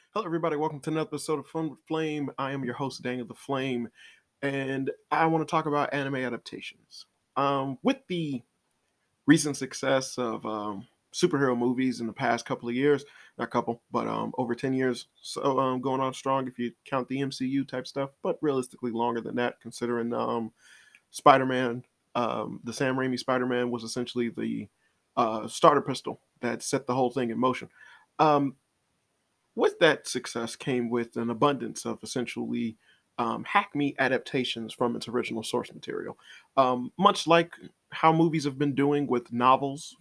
Hello, everybody. Welcome to another episode of Fun with Flame. I am your host, Daniel the Flame, and I want to talk about anime adaptations. With the recent success of superhero movies in the past couple of years, not couple, but over 10 years, so going on strong if you count the MCU type stuff, but realistically longer than that, considering Spider Man, the Sam Raimi Spider Man was essentially the starter pistol that set the whole thing in motion. Um, with that success came with an abundance of essentially hack me adaptations from its original source material. Much like how movies have been doing with novels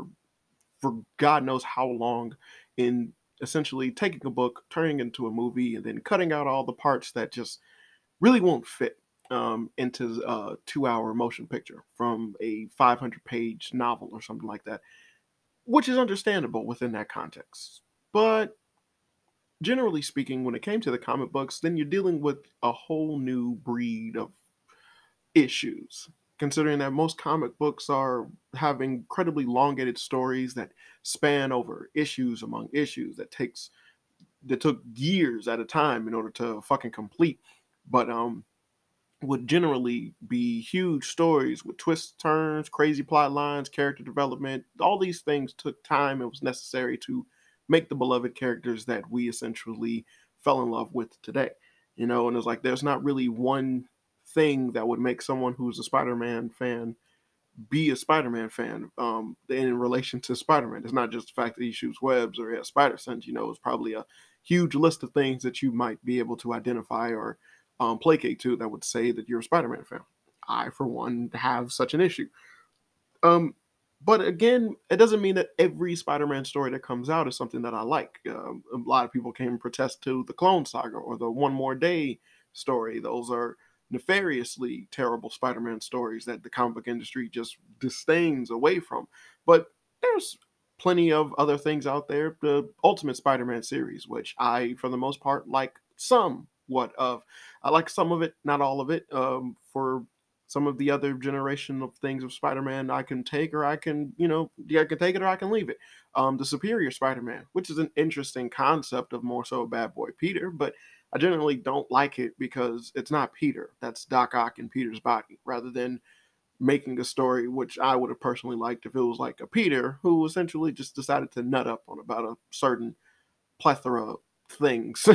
for God knows how long, in essentially taking a book, turning it into a movie, and then cutting out all the parts that just really won't fit into a 2 hour motion picture from a 500-page novel or something like that, which is understandable within that context. But generally speaking, when it came to the comic books, then you're dealing with a whole new breed of issues. Considering that most comic books are have incredibly elongated stories that span over issues among issues that took years at a time in order to fucking complete, but would generally be huge stories with twists, turns, crazy plot lines, character development. All these things took time and was necessary to make the beloved characters that we essentially fell in love with today. And it's like there's not really one thing that would make someone who's a Spider-Man fan be a Spider-Man fan in relation to Spider-Man. It's not just the fact that he shoots webs or he has spider sense. It's probably a huge list of things that you might be able to identify or placate to that would say that you're a Spider-Man fan. I, for one, have such an issue. Um, but again, it doesn't mean that every Spider-Man story that comes out is something that I like. A lot of people came and protest to the Clone Saga or the One More Day story. Those are nefariously terrible Spider-Man stories that the comic book industry just disdains away from. But there's plenty of other things out there. The Ultimate Spider-Man series, which I, for the most part, like somewhat of. I like some of it, not all of it. For some of the other generation of things of Spider-Man I can take or I can, yeah, I can take it or I can leave it. The Superior Spider-Man, which is an interesting concept of more so a bad boy Peter, but I generally don't like it because it's not Peter. That's Doc Ock in Peter's body, rather than making a story which I would have personally liked if it was like a Peter who essentially just decided to nut up on about a certain plethora of things.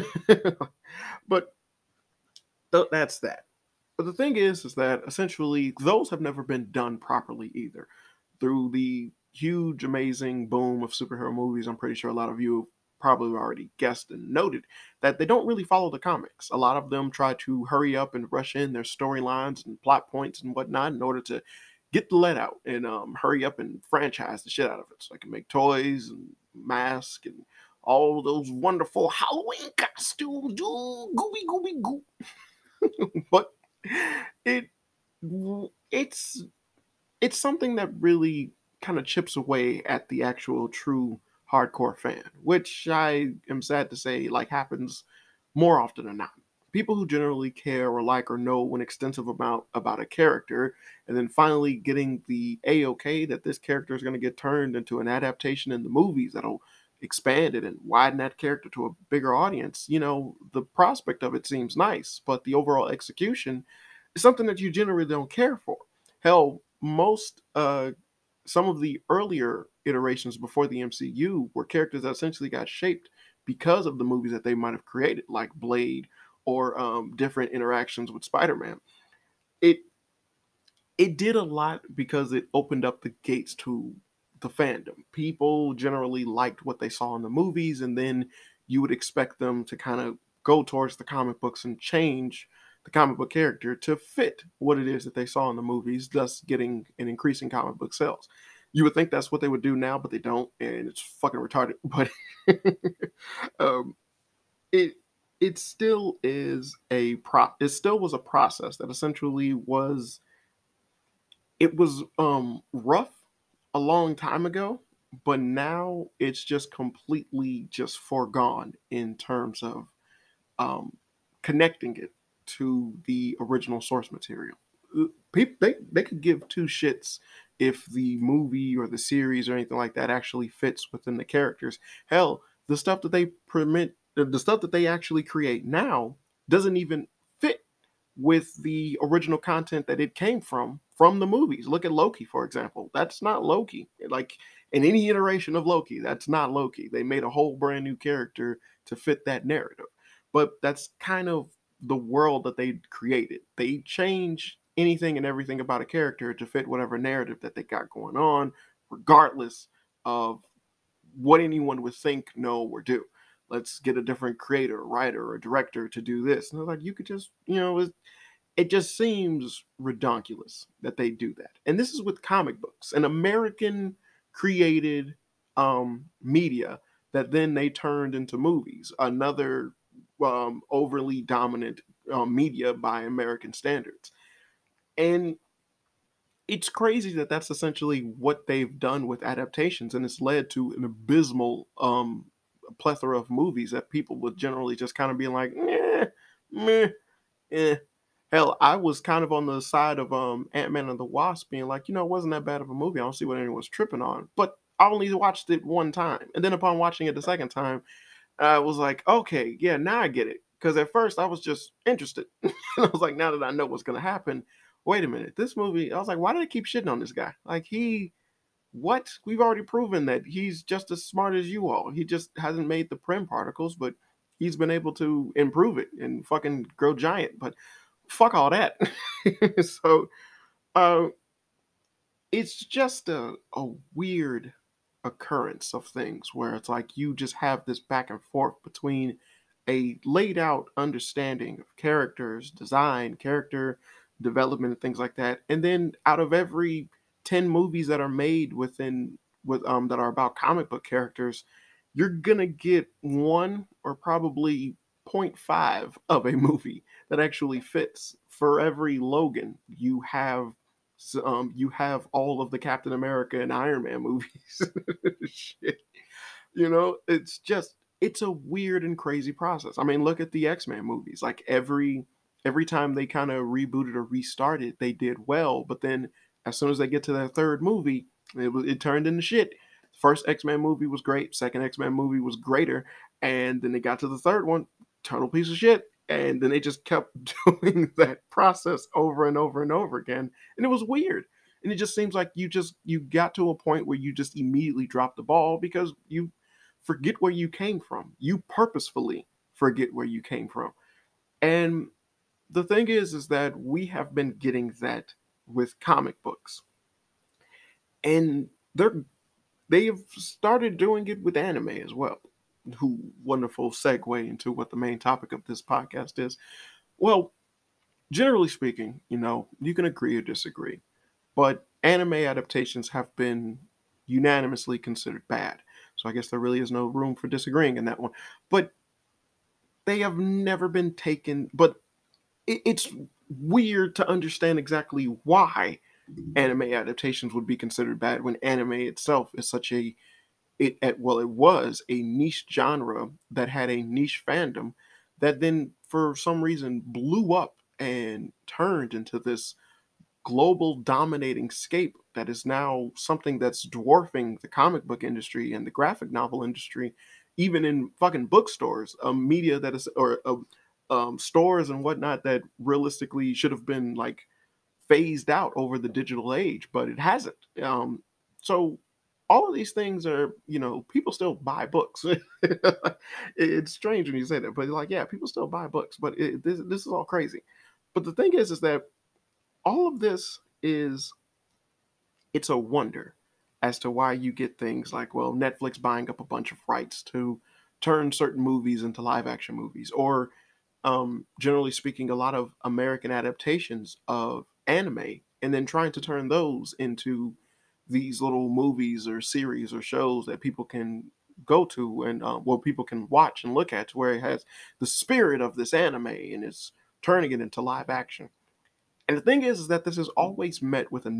But that's that. But the thing is that essentially those have never been done properly either. Through the huge, amazing boom of superhero movies, I'm pretty sure a lot of you have probably already guessed and noted that they don't really follow the comics. A lot of them try to hurry up and rush in their storylines and plot points and whatnot in order to get the let out and hurry up and franchise the shit out of it so I can make toys and masks and all those wonderful Halloween costumes. Ooh, gooey, gooey, goo. But it it's it's something that really kind of chips away at the actual true hardcore fan, which I am sad to say like happens more often than not. People who generally care or like or know an extensive amount about a character, and then finally getting the a-okay that this character is going to get turned into an adaptation in the movies that'll expand it and widen that character to a bigger audience. The prospect of it seems nice, but the overall execution is something that you generally don't care for. Hell, most some of the earlier iterations before the MCU were characters that essentially got shaped because of the movies that they might have created, like Blade or different interactions with Spider-Man. It it did a lot because it opened up the gates to the fandom. People generally liked what they saw in the movies, and then you would expect them to kind of go towards the comic books and change the comic book character to fit what it is that they saw in the movies, thus getting an increasing comic book sales. You would think that's what they would do now, but they don't, and it's fucking retarded. But um, it it still is it still was a process that essentially was it was rough a long time ago, but now it's just completely just foregone in terms of um connecting it to the original source material. People they could give two shits if the movie or the series or anything like that actually fits within the characters. Hell, the stuff that they permit the stuff that they actually create now doesn't even fit with the original content that it came from the movies. Look at Loki, for example. That's not Loki. Like in any iteration of Loki, that's not Loki. They made a whole brand new character to fit that narrative. But that's kind of the world that they created. They change anything and everything about a character to fit whatever narrative that they got going on, regardless of what anyone would think, know, or do. Let's get a different creator, writer, or director to do this. And they're like, you could just, it just seems redonkulous that they do that. And this is with comic books, an American created media that then they turned into movies, another overly dominant media by American standards. And it's crazy that that's essentially what they've done with adaptations, and it's led to an abysmal plethora of movies that people would generally just kind of be like, meh, eh. Hell, I was kind of on the side of Ant-Man and the Wasp, being like, it wasn't that bad of a movie. I don't see what anyone's tripping on. But I only watched it one time, and then upon watching it the second time, I was like, okay, yeah, now I get it. Because at first I was just interested, and I was like, now that I know what's gonna happen, wait a minute, this movie. I was like, why do they keep shitting on this guy? Like what? We've already proven that he's just as smart as you all. He just hasn't made the Prim particles, but he's been able to improve it and fucking grow giant. But fuck all that. So uh it's just a weird occurrence of things where it's like you just have this back and forth between a laid out understanding of characters, design, character development, and things like that. And then out of every 10 movies that are made with that are about comic book characters, you're gonna get one or probably point 0.5 of a movie that actually fits. For every Logan, you have all of the Captain America and Iron Man movies. Shit. It's a weird and crazy process. I mean, look at the X-Men movies. Like every time they kind of rebooted or restarted, they did well, but then as soon as they get to their third movie, it turned into shit. First X-Men movie was great, second X-Men movie was greater, and then they got to the third one, total piece of shit. And then they just kept doing that process over and over and over again. And it was weird. And it just seems like you got to a point where you just immediately dropped the ball because you forget where you came from. You purposefully forget where you came from. And the thing is that we have been getting that with comic books. And they've started doing it with anime as well. Who Wonderful segue into what the main topic of this podcast is. Well, generally speaking, you can agree or disagree, but anime adaptations have been unanimously considered bad. So I guess there really is no room for disagreeing in that one. But they have never been taken. But it's weird to understand exactly why anime adaptations would be considered bad when anime itself is such a it was a niche genre that had a niche fandom that then for some reason blew up and turned into this global dominating scape that is now something that's dwarfing the comic book industry and the graphic novel industry, even in fucking bookstores, media that is or stores and whatnot that realistically should have been like phased out over the digital age, but it hasn't. So all of these things are, people still buy books. It's strange when you say that, but like, yeah, people still buy books, but this is all crazy. But the thing is that all of this it's a wonder as to why you get things like, well, Netflix buying up a bunch of rights to turn certain movies into live action movies, or generally speaking, a lot of American adaptations of anime, and then trying to turn those into these little movies or series or shows that people can go to and people can watch and look at, to where it has the spirit of this anime and it's turning it into live action. And the thing is that this is always met with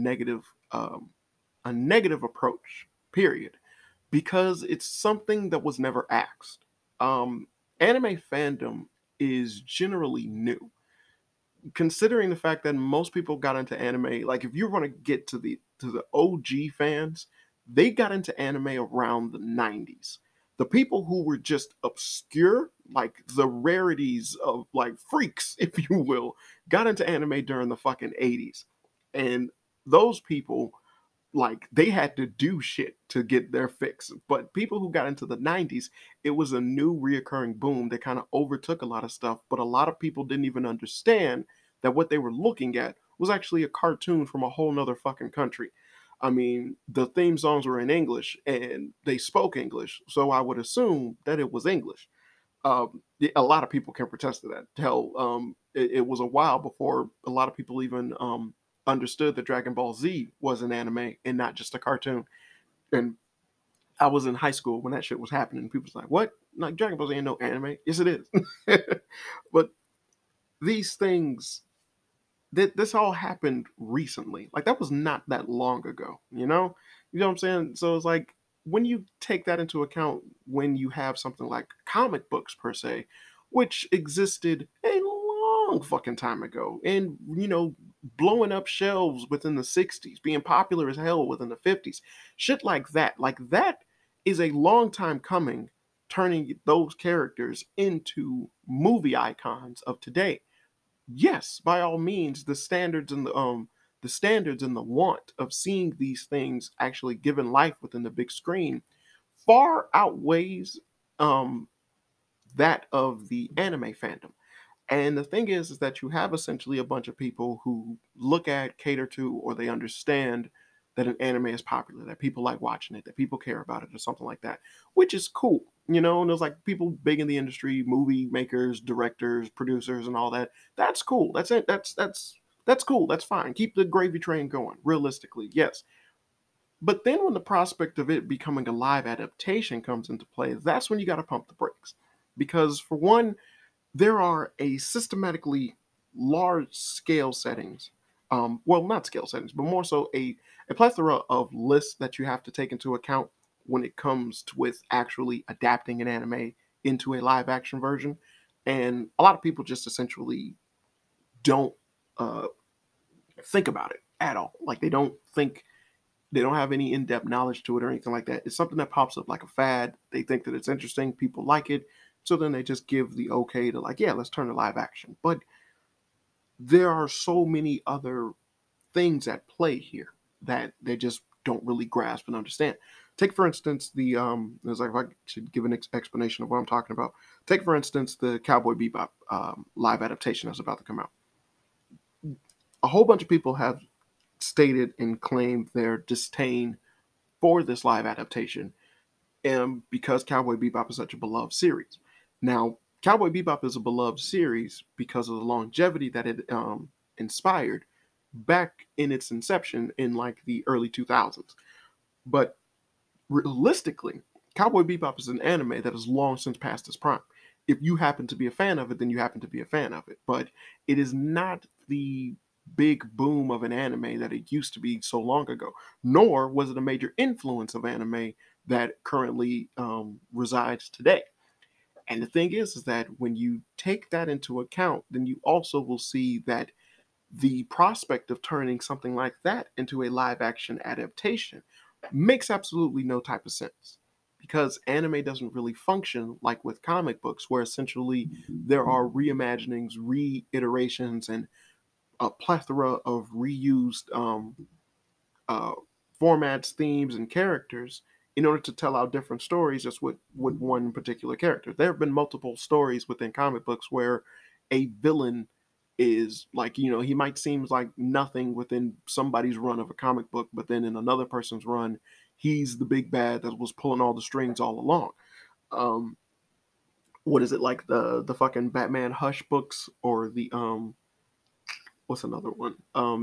a negative approach. Period, because it's something that was never asked. Anime fandom is generally new, considering the fact that most people got into anime. Like if you're going to get to the OG fans, they got into anime around the 90s. The people who were just obscure like the rarities of like freaks, if you will, got into anime during the fucking 80s. And those people, like, they had to do shit to get their fix. But people who got into the 90s, it was a new reoccurring boom that kind of overtook a lot of stuff. But a lot of people didn't even understand that what they were looking at was actually a cartoon from a whole nother fucking country. I mean, the theme songs were in English and they spoke English, so I would assume that it was English. A lot of people can protest to that. Hell, it was a while before a lot of people even understood that Dragon Ball Z was an anime and not just a cartoon. And I was in high school when that shit was happening. People was like, "What? Like Dragon Ball Z ain't no anime?" Yes, it is. But these things, this all happened recently. Like that was not that long ago. You know what I'm saying? So it's like when you take that into account, when you have something like comic books per se, which existed a long fucking time ago, and blowing up shelves within the 60s, being popular as hell within the 50s, shit like that is a long time coming, turning those characters into movie icons of today. Yes, by all means, the standards and the want of seeing these things actually given life within the big screen far outweighs um that of the anime fandom. And the thing is that you have essentially a bunch of people who look at, cater to, or they understand that an anime is popular, that people like watching it, that people care about it, or something like that, which is cool. And there's like people big in the industry, movie makers, directors, producers, and all that. That's cool. That's it. That's cool. That's fine. Keep the gravy train going. Realistically, yes. But then when the prospect of it becoming a live adaptation comes into play, that's when you got to pump the brakes. Because for one, there are a systematically large scale settings, well, not scale settings, but more so a plethora of lists that you have to take into account when it comes to with actually adapting an anime into a live action version. And a lot of people just essentially don't uh, think about it at all. Like they don't have any in-depth knowledge to it or anything like that. It's something that pops up like a fad. They think that it's interesting, people like it, so then they just give the okay to, like, yeah, let's turn to live action. But there are so many other things at play here that they just don't really grasp and understand. Take for instance as like if I should give an explanation of what I'm talking about. Take for instance the Cowboy Bebop live adaptation that's about to come out. A whole bunch of people have stated and claimed their disdain for this live adaptation, and because Cowboy Bebop is such a beloved series. Now, Cowboy Bebop is a beloved series because of the longevity that it inspired back in its inception in like the early 2000s. But realistically, Cowboy Bebop is an anime that has long since passed its prime. If you happen to be a fan of it, then you happen to be a fan of it. But it is not the big boom of an anime that it used to be so long ago, nor was it a major influence of anime that currently resides today. And the thing is that when you take that into account, then you also will see that the prospect of turning something like that into a live action adaptation makes absolutely no type of sense, because anime doesn't really function like with comic books, where essentially there are reimaginings, reiterations, and a plethora of reused uh, formats, themes, and characters in order to tell out different stories just with one particular character. There have been multiple stories within comic books where a villain is like, he might seem like nothing within somebody's run of a comic book, but then in another person's run, he's the big bad that was pulling all the strings all along. Um, what is it, like the fucking Batman Hush books, or the what's another one?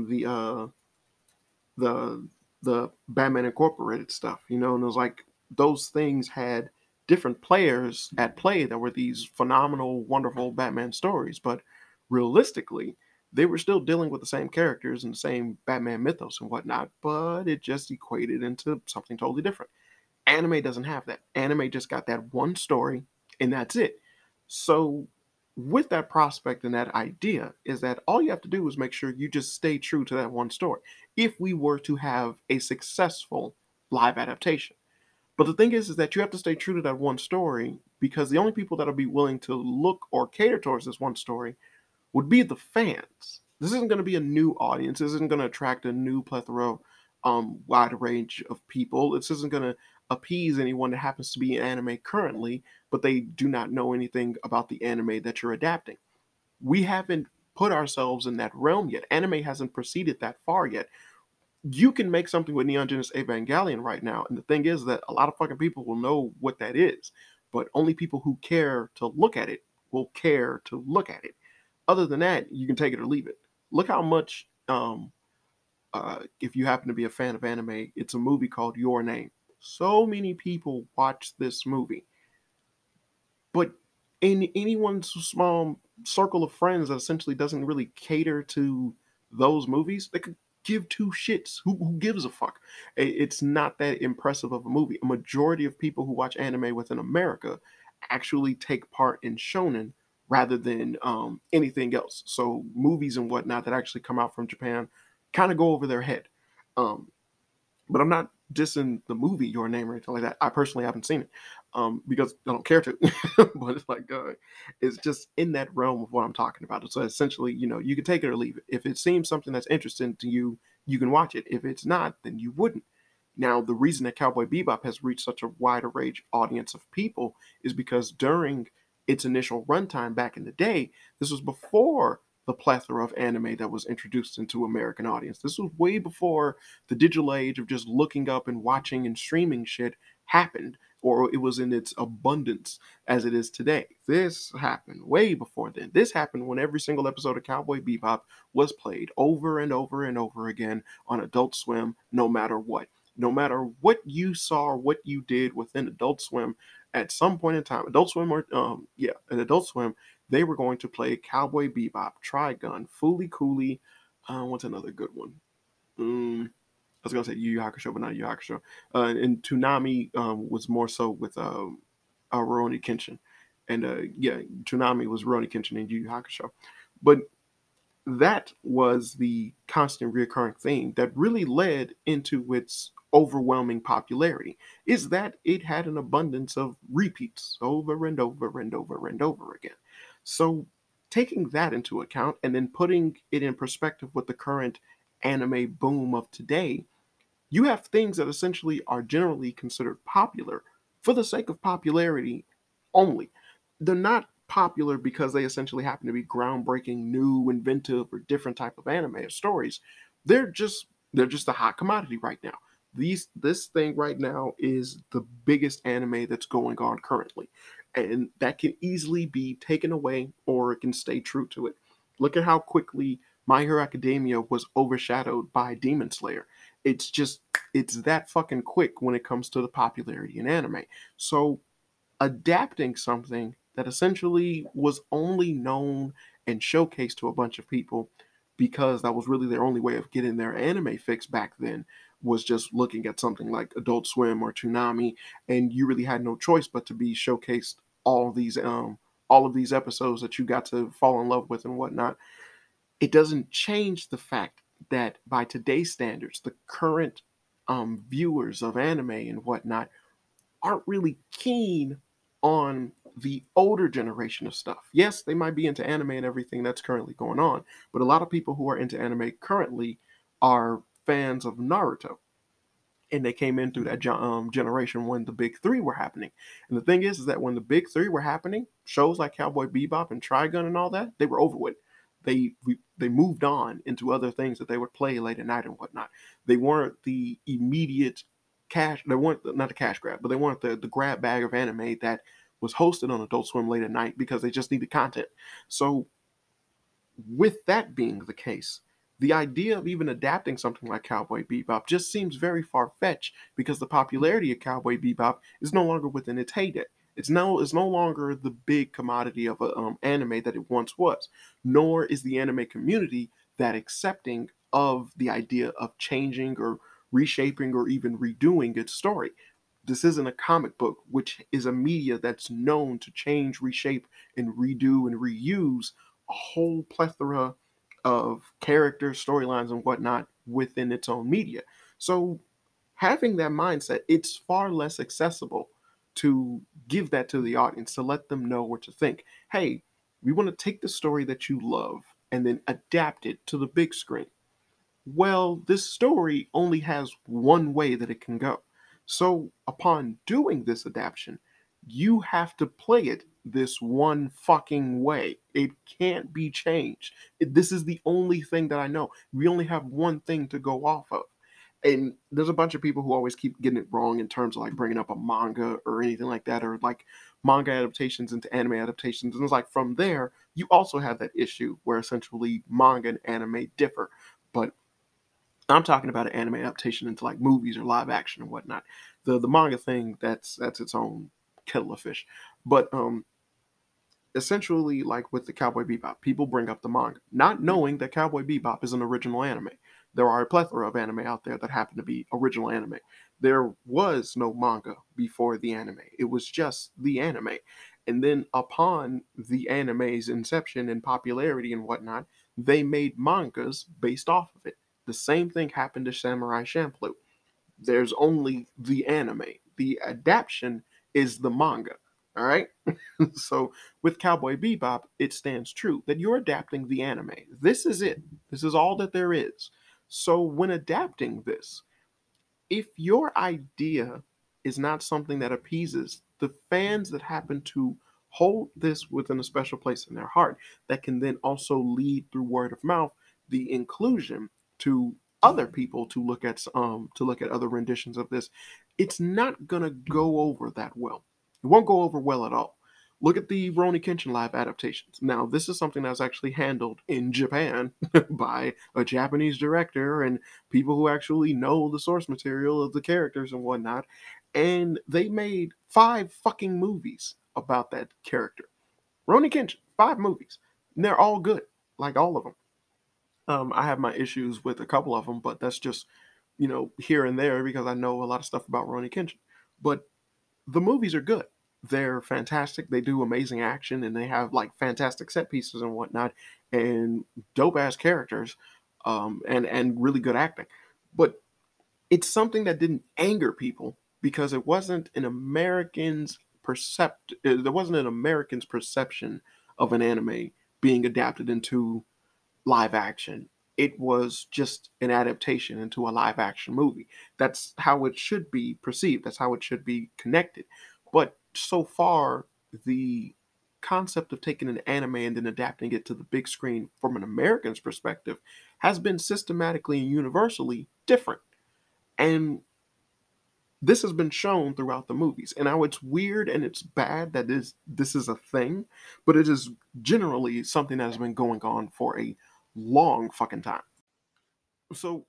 The the Batman Incorporated stuff, and it was like those things had different players at play that were these phenomenal, wonderful Batman stories, but realistically, they were still dealing with the same characters and the same Batman mythos and whatnot, but it just equated into something totally different. Anime doesn't have that. Anime just got that one story, and that's it. So, with that prospect and that idea, is that all you have to do is make sure you just stay true to that one story. If we were to have a successful live adaptation, But the thing is that you have to stay true to that one story, because the only people that'll be willing to look or cater towards this one story would be the fans. This isn't going to be a new audience. This isn't going to attract a new plethora, wide range of people. This isn't going to appease anyone that happens to be in anime currently, but they do not know anything about the anime that you're adapting. We haven't put ourselves in that realm yet. Anime hasn't proceeded that far yet. You can make something with Neon Genesis Evangelion right now, and the thing is that a lot of fucking people will know what that is, but only people who care to look at it will care to look at it. Other than that, you can take it or leave it. Look how much, if you happen to be a fan of anime, it's a movie called Your Name. So many people watch this movie, but in anyone's small circle of friends that essentially doesn't really cater to those movies, they could give two shits. Who gives a fuck? It's not that impressive of a movie. A majority of people who watch anime within America actually take part in shonen rather than anything else. So movies and whatnot that actually come out from Japan kind of go over their head. Um, but I'm not dissing the movie Your Name or anything like that. I personally haven't seen it because I don't care to. But it's like it's just in that realm of what I'm talking about. So essentially, you can take it or leave it. If it seems something that's interesting to you, you can watch it. If it's not, then you wouldn't. Now, the reason that Cowboy Bebop has reached such a wider range audience of people is because during its initial runtime back in the day, this was before the plethora of anime that was introduced into American audience. This was way before the digital age of just looking up and watching and streaming shit happened, or it was in its abundance as it is today. This happened way before then. This happened when every single episode of Cowboy Bebop was played over and over and over again on Adult Swim, no matter what. No matter what you saw or what you did within Adult Swim, at some point in time, Adult Swim at Adult Swim, they were going to play Cowboy Bebop, Trigun, Fooly Cooly. What's another good one? I was gonna say Yu Yu Hakusho, but not Yu Yu Hakusho. And Toonami was more so with Rurouni Kenshin, and Toonami was Rurouni Kenshin and Yu Yu Hakusho. But that was the constant reoccurring theme that really led into its overwhelming popularity, is that it had an abundance of repeats over and over and over and over again. So taking that into account and then putting it in perspective with the current anime boom of today, you have things that essentially are generally considered popular for the sake of popularity only. They're not popular because they essentially happen to be groundbreaking, new, inventive, or different type of anime or stories. They're just a hot commodity right now. This thing right now is the biggest anime that's going on currently, and that can easily be taken away or it can stay true to it. Look at how quickly My Hero Academia was overshadowed by Demon Slayer. It's that fucking quick when it comes to the popularity in anime. So adapting something that essentially was only known and showcased to a bunch of people because that was really their only way of getting their anime fix back then, was just looking at something like Adult Swim or Toonami, and you really had no choice but to be showcased all of these episodes that you got to fall in love with and whatnot. It doesn't change the fact that by today's standards, the current viewers of anime and whatnot aren't really keen on the older generation of stuff. Yes, they might be into anime and everything that's currently going on, but a lot of people who are into anime currently are fans of Naruto. And they came in through that generation when the big three were happening. And the thing is that when the big three were happening, shows like Cowboy Bebop and Trigun and all that, they were over with. They moved on into other things that they would play late at night and whatnot. They weren't the immediate cash. They weren't not the cash grab, but they weren't the grab bag of anime that was hosted on Adult Swim late at night because they just needed content. So with that being the case, the idea of even adapting something like Cowboy Bebop just seems very far fetched because the popularity of Cowboy Bebop is no longer within its heyday. It's no longer the big commodity of a anime that it once was. Nor is the anime community that accepting of the idea of changing or reshaping or even redoing its story. This isn't a comic book, which is a media that's known to change, reshape, and redo and reuse a whole plethora of characters, storylines, and whatnot within its own media. So having that mindset, it's far less accessible to give that to the audience, to let them know what to think. Hey, we want to take the story that you love and then adapt it to the big screen. Well, this story only has one way that it can go. So, upon doing this adaptation, you have to play it this one fucking way. It can't be changed. This is the only thing that I know. We only have one thing to go off of. And there's a bunch of people who always keep getting it wrong in terms of like bringing up a manga or anything like that, or like manga adaptations into anime adaptations. And it's like from there, you also have that issue where essentially manga and anime differ. But I'm talking about an anime adaptation into like movies or live action and whatnot. The manga thing, that's its own kettle of fish. But essentially, like with the Cowboy Bebop, people bring up the manga, not knowing that Cowboy Bebop is an original anime. There are a plethora of anime out there that happen to be original anime. There was no manga before the anime. It was just the anime. And then upon the anime's inception and popularity and whatnot, they made mangas based off of it. The same thing happened to Samurai Champloo. There's only the anime. The adaptation is the manga. All right. So with Cowboy Bebop, it stands true that you're adapting the anime. This is it. This is all that there is. So when adapting this, if your idea is not something that appeases the fans that happen to hold this within a special place in their heart, that can then also lead through word of mouth the inclusion to other people to look at other renditions of this, it's not gonna go over that well. It won't go over well at all. Look at the Rurouni Kenshin live adaptations. Now, this is something that was actually handled in Japan by a Japanese director and people who actually know the source material of the characters and whatnot. And they made 5 fucking movies about that character. Rurouni Kenshin, 5 movies. And they're all good, like all of them. I have my issues with a couple of them, but that's just, here and there because I know a lot of stuff about Rurouni Kenshin. But the movies are good. They're fantastic. They do amazing action and they have like fantastic set pieces and whatnot and dope ass characters and really good acting. But it's something that didn't anger people because it wasn't an there wasn't an American's perception of an anime being adapted into live action. It was just an adaptation into a live action movie. That's how it should be perceived. That's how it should be connected. But so far, the concept of taking an anime and then adapting it to the big screen from an American's perspective has been systematically and universally different. And this has been shown throughout the movies. And now it's weird and it's bad that this is a thing, but it is generally something that has been going on for a long fucking time. So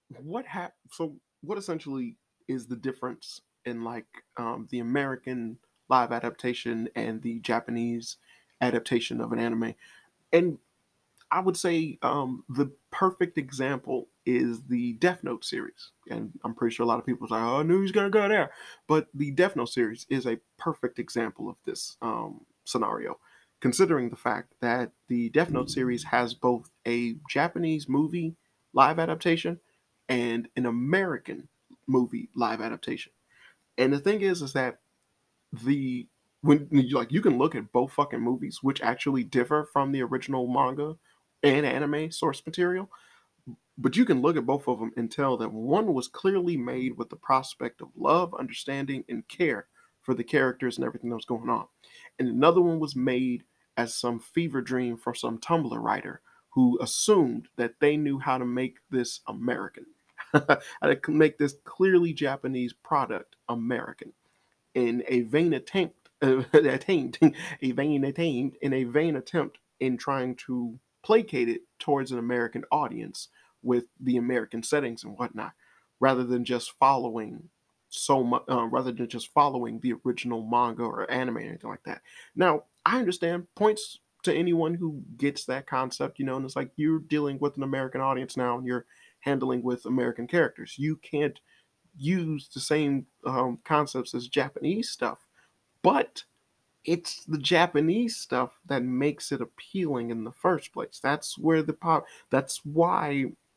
what essentially is the difference in like the American live adaptation and the Japanese adaptation of an anime? And I would say the perfect example is the Death Note series. And I'm pretty sure a lot of people are like, oh, I knew he's going to go there. But the Death Note series is a perfect example of this scenario, considering the fact that the Death Note series has both a Japanese movie live adaptation and an American movie live adaptation. And the thing is that the when you can look at both fucking movies, which actually differ from the original manga and anime source material, but you can look at both of them and tell that one was clearly made with the prospect of love, understanding, and care for the characters and everything that was going on, and another one was made as some fever dream for some Tumblr writer who assumed that they knew how to make this American, how to make this clearly Japanese product American in a vain attempt a vain attempt in a vain attempt in trying to placate it towards an American audience with the American settings and whatnot, rather than just following rather than just following the original manga or anime or anything like that. Now, I understand points to anyone who gets that concept, and it's like you're dealing with an American audience now and you're handling with American characters. You can't use the same concepts as Japanese stuff, but it's the Japanese stuff that makes it appealing in the first place. That's where the pop. That's why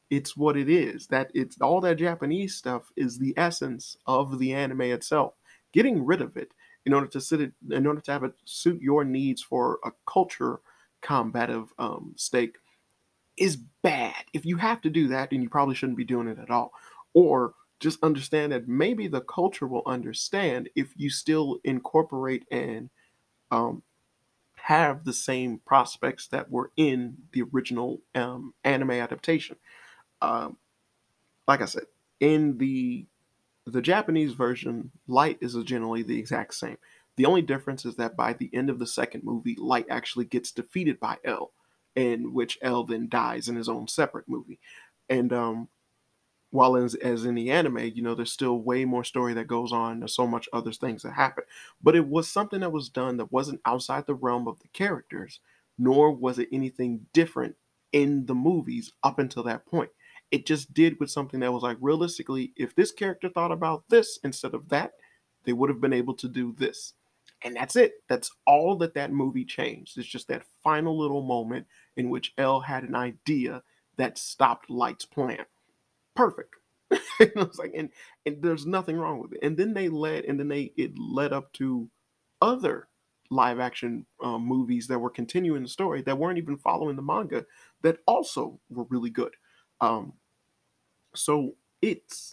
it's what it is. That it's all that Japanese stuff is the essence of the anime itself. Getting rid of it in order to in order to have it suit your needs for a culture combative stake is bad. If you have to do that, then you probably shouldn't be doing it at all. Or just understand that maybe the culture will understand if you still incorporate and um, have the same prospects that were in the original anime adaptation. Um, like I said, in the Japanese version, Light is generally the exact same. The only difference is that by the end of the second movie, Light actually gets defeated by L, in which L then dies in his own separate movie. And while as in the anime, there's still way more story that goes on. There's so much other things that happen. But it was something that was done that wasn't outside the realm of the characters, nor was it anything different in the movies up until that point. It just did with something that was like, realistically, if this character thought about this instead of that, they would have been able to do this. And that's it. That's all that that movie changed. It's just that final little moment in which L had an idea that stopped Light's plan. Perfect. It was like, and there's nothing wrong with it. And then it led up to other live action movies that were continuing the story that weren't even following the manga that also were really good. Um, so it's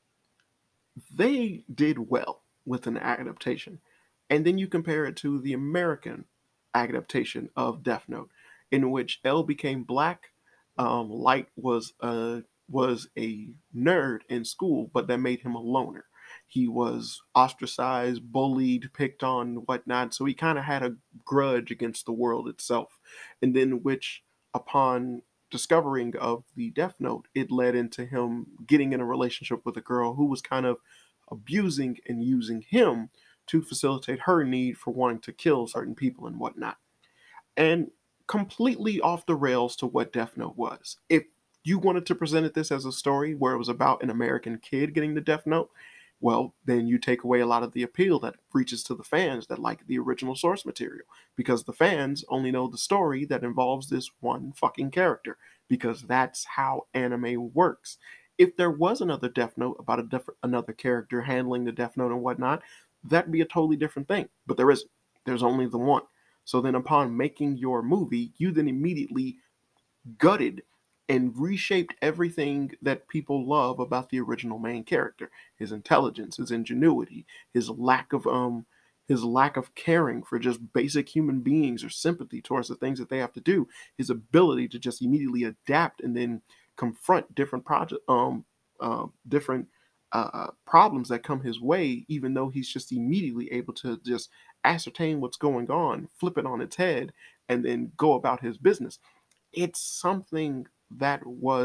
they did well with an adaptation, and then you compare it to the American adaptation of Death Note, in which L became black. Light was a nerd in school, but that made him a loner. He was ostracized, bullied, picked on, whatnot. So he kind of had a grudge against the world itself. And then, which upon discovering of the Death Note, it led into him getting in a relationship with a girl who was kind of abusing and using him to facilitate her need for wanting to kill certain people and whatnot. And completely off the rails to what Death Note was. If you wanted to present this as a story where it was about an American kid getting the Death Note, well, then you take away a lot of the appeal that reaches to the fans that like the original source material, because the fans only know the story that involves this one fucking character, because that's how anime works. If there was another Death Note about another character handling the Death Note and whatnot, that'd be a totally different thing. But there isn't. There's only the one. So then, upon making your movie, you then immediately gutted and reshaped everything that people love about the original main character: his intelligence, his ingenuity, his lack of caring for just basic human beings or sympathy towards the things that they have to do, his ability to just immediately adapt and then confront different problems that come his way, even though he's just immediately able to just ascertain what's going on, flip it on its head, and then go about his business. It's something that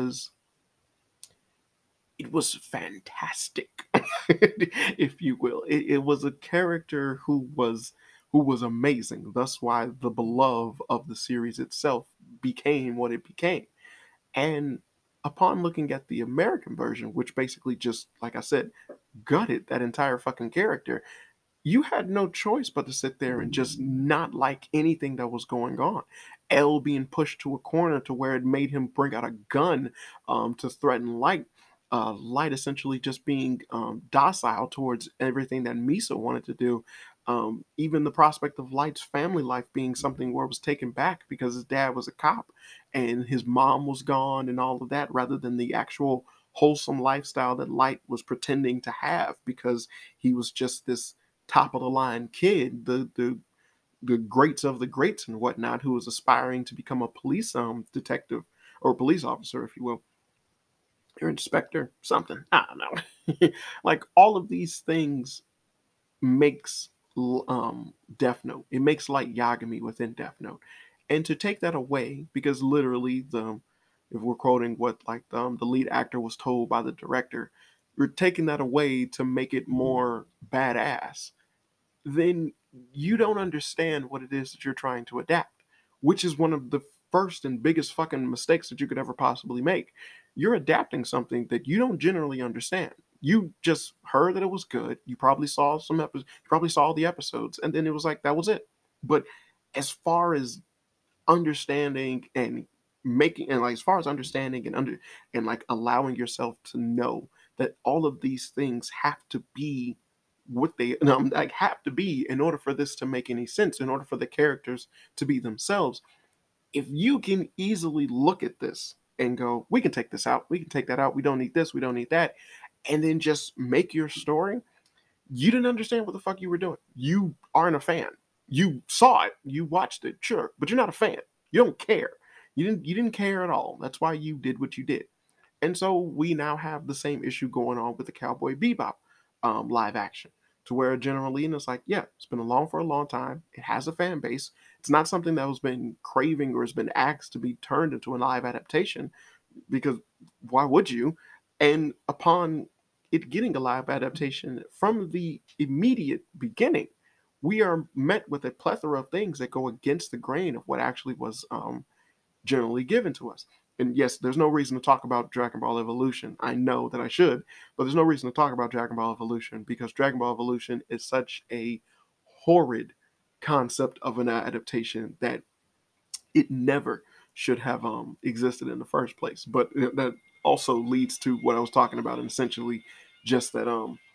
was fantastic, if you will. It was a character who was amazing. That's why the beloved of the series itself became what it became. And upon looking at the American version, which basically just, like I said, gutted that entire fucking character, you had no choice but to sit there and just not like anything that was going on. L being pushed to a corner to where it made him bring out a gun to threaten Light. Light essentially just being docile towards everything that Misa wanted to do. Even the prospect of Light's family life being something where it was taken back because his dad was a cop and his mom was gone and all of that, rather than the actual wholesome lifestyle that Light was pretending to have because he was just this top of the line kid, the greats of the greats and whatnot, who was aspiring to become a police detective or police officer, if you will, or inspector, something. I don't know. Like all of these things makes Death Note. It makes like Yagami within Death Note, and to take that away, because literally if we're quoting what like the lead actor was told by the director, we're taking that away to make it more badass, then you don't understand what it is that you're trying to adapt, which is one of the first and biggest fucking mistakes that you could ever possibly make. You're adapting something that you don't generally understand. You just heard that it was good. You probably saw some episodes, you probably saw the episodes, and then it was like that was it. But as far as understanding and making, and like as far as understanding and like allowing yourself to know that all of these things have to be what they like have to be in order for this to make any sense, in order for the characters to be themselves. If you can easily look at this and go, we can take this out, we can take that out, we don't need this, we don't need that, and then just make your story, you didn't understand what the fuck you were doing. You aren't a fan. You saw it, you watched it, sure, but you're not a fan. You don't care. You didn't care at all. That's why you did what you did. And so we now have the same issue going on with the Cowboy Bebop live action, to where General Lee is like, yeah, it's been along for a long time. It has a fan base. It's not something that has been craving or has been asked to be turned into a live adaptation, because why would you? And upon it getting a live adaptation from the immediate beginning, we are met with a plethora of things that go against the grain of what actually was generally given to us. And yes, there's no reason to talk about Dragon Ball Evolution. I know that I should, but there's no reason to talk about Dragon Ball Evolution because Dragon Ball Evolution is such a horrid concept of an adaptation that it never should have existed in the first place. But that also leads to what I was talking about, and essentially just that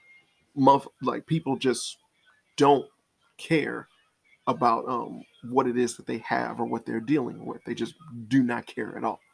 like people just don't care about what it is that they have or what they're dealing with. They just do not care at all.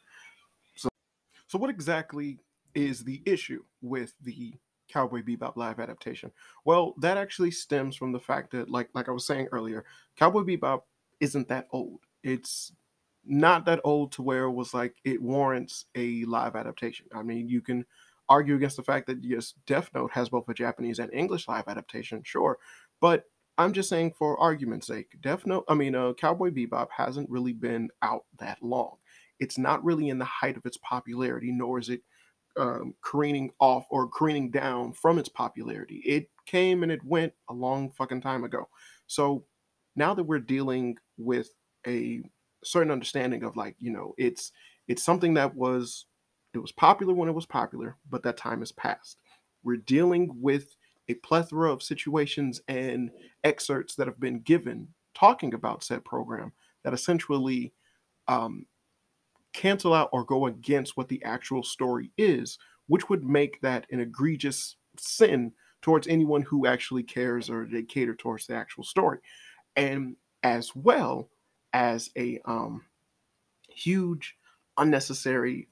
So what exactly is the issue with the Cowboy Bebop live adaptation? Well, that actually stems from the fact that, like I was saying earlier, Cowboy Bebop isn't that old. It's not that old to where it was like it warrants a live adaptation. I mean, you can argue against the fact that yes, Death Note has both a Japanese and English live adaptation, sure, but I'm just saying for argument's sake, Cowboy Bebop hasn't really been out that long. It's not really in the height of its popularity, nor is it careening off or careening down from its popularity. It came and it went a long fucking time ago. So now that we're dealing with a certain understanding of like, it's something that it was popular when it was popular, but that time has passed. We're dealing with a plethora of situations and excerpts that have been given talking about said program that essentially um, cancel out or go against what the actual story is, which would make that an egregious sin towards anyone who actually cares or they cater towards the actual story. And as well as huge unnecessary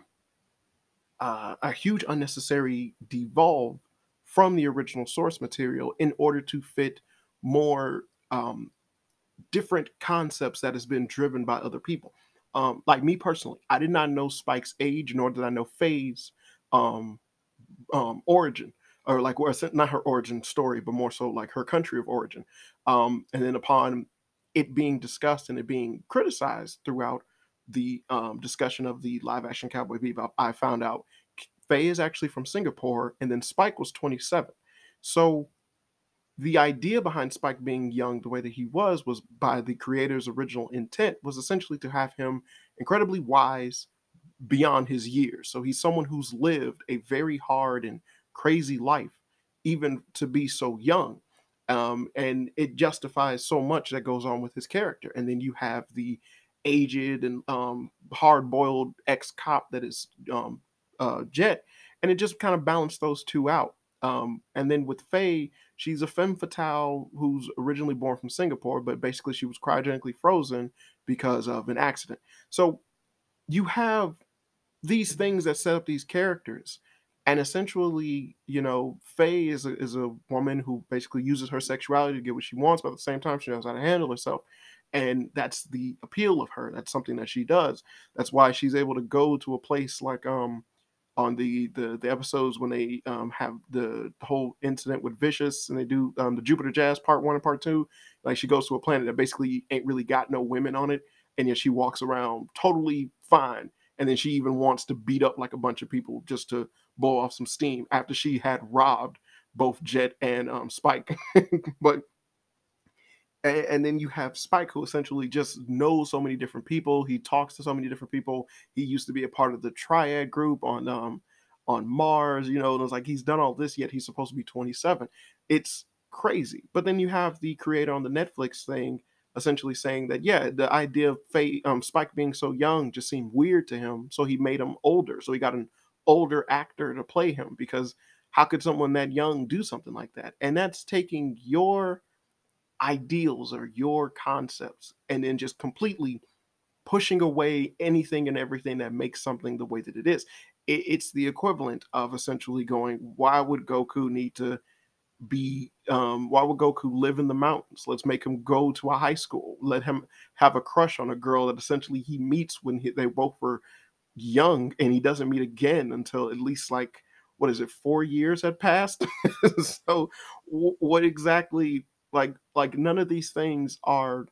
a huge unnecessary devolve from the original source material in order to fit more different concepts that has been driven by other people. Like me personally, I did not know Spike's age, nor did I know Faye's um, origin, or like where not her origin story, but more so like her country of origin. And then upon it being discussed and it being criticized throughout the discussion of the live action Cowboy Bebop, I found out Faye is actually from Singapore, and then Spike was 27. So the idea behind Spike being young the way that he was by the creator's original intent was essentially to have him incredibly wise beyond his years. So he's someone who's lived a very hard and crazy life, even to be so young. And it justifies so much that goes on with his character. And then you have the aged and hard-boiled ex-cop that is Jet, and it just kind of balanced those two out. And then with Faye, she's a femme fatale who's originally born from Singapore, but basically she was cryogenically frozen because of an accident. So you have these things that set up these characters. And essentially, Faye is a woman who basically uses her sexuality to get what she wants, but at the same time, she knows how to handle herself. And that's the appeal of her. That's something that she does. That's why she's able to go to a place like on the episodes when they have the whole incident with Vicious, and they do the Jupiter Jazz part 1 and part 2. Like she goes to a planet that basically ain't really got no women on it, and yet she walks around totally fine. And then she even wants to beat up like a bunch of people just to blow off some steam after she had robbed both Jet and Spike. But and then you have Spike, who essentially just knows so many different people. He talks to so many different people. He used to be a part of the Triad group on Mars. And it's like he's done all this, yet he's supposed to be 27. It's crazy. But then you have the creator on the Netflix thing essentially saying that yeah, the idea of Spike being so young just seemed weird to him, so he made him older. So he got an older actor to play him because how could someone that young do something like that? And that's taking your ideals or your concepts and then just completely pushing away anything and everything that makes something the way that it is. It's the equivalent of essentially going, why would Goku need to why would Goku live in the mountains? Let's make him go to a high school. Let him have a crush on a girl that essentially he meets when they both were young, and he doesn't meet again until at least like what is it, 4 years had passed. So what exactly, like none of these things are